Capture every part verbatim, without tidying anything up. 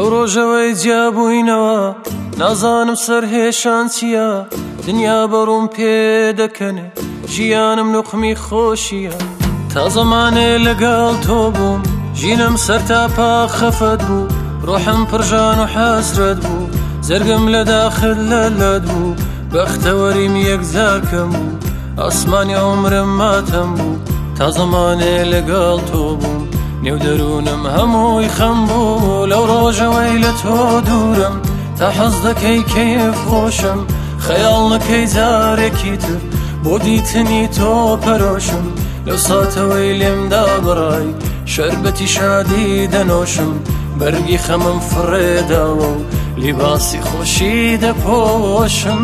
لەو ڕۆژەوەی جیابووینەوە نازانم سەرهێشان چییە، دنیا بەڕووم پێ دەکەنێ، ژیانم نوقمی خۆشیە. تا زەمانێ لەگەڵ تۆ بووم، ژینم سەرتاپا خەفەت بوو، ڕۆحم پڕژان و حەسرەت بوو، زەرگم لە داخل لەلەت بوو، بەختەوەریم یەکجار کەم بوو، ئاسمانی عومرم ماتەم بوو. تا زەمانێ لەگەڵ تۆ بووم، نێو دەروونم هەمووی خەم بوو، لەو ڕۆژەوەی لە تۆ دوورم، تا حەز دەکەی کەیف خۆشم، خەیاڵ نەکەی جارێکی تر بۆ دیتنی تۆ پەرۆشم. لەو ساتەوەی لێمدا بڕای شەربەتی شادی دەنۆشم، بەرگی خەمم فڕێداوە و لیباسی خۆشی دەپۆشم.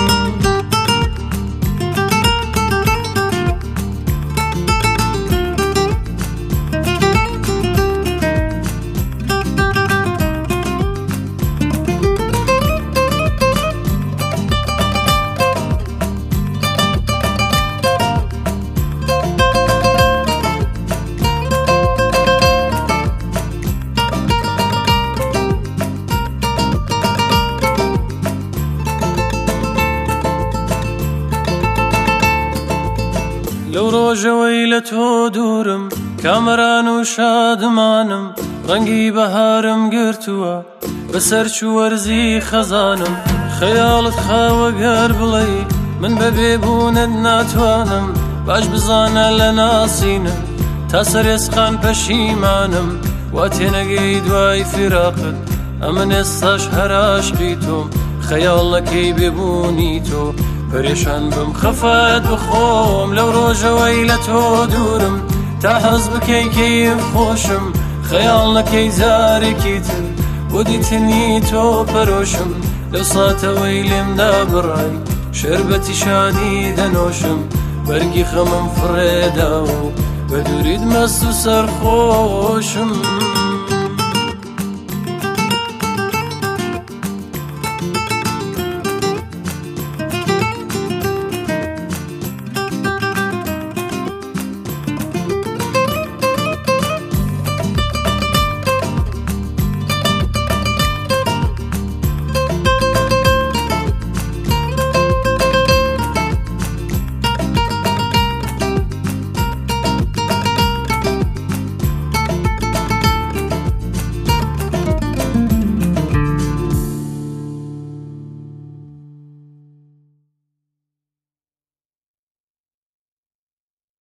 لەو ڕۆژەوەی لە تۆ دوورم، کامەران و شادمانم، ڕەنگی بەهارم گرتووە بەسەر چوو وەرزی خەزانم. خەیاڵت خاوە گەر بڵێ من بە بێبوونت ناتوانم، باش بزانە لە ناسینم تا سەرێسقان پەشیمانم. وا تێنەگەی دوای فیراقت ئەمن ئێستاش هەر عاشقی تۆم، خەیاڵ نەکەی بێبوونی تۆ پەرێشان بم خەفەت بخۆم. لەو ڕۆژەوەی لە تۆ دوورم، تا حەز بکەی کەیف خۆشم، خەیاڵ نەکەی جارێکی تر بۆ دیتنی تۆ پەرۆشم. لەو ساتەوەی لێمدا بڕای شەربەتی شادی دەنۆشم، بەرگی خەمم فڕێداوە و بە دووریت مەست و سەرخۆشم.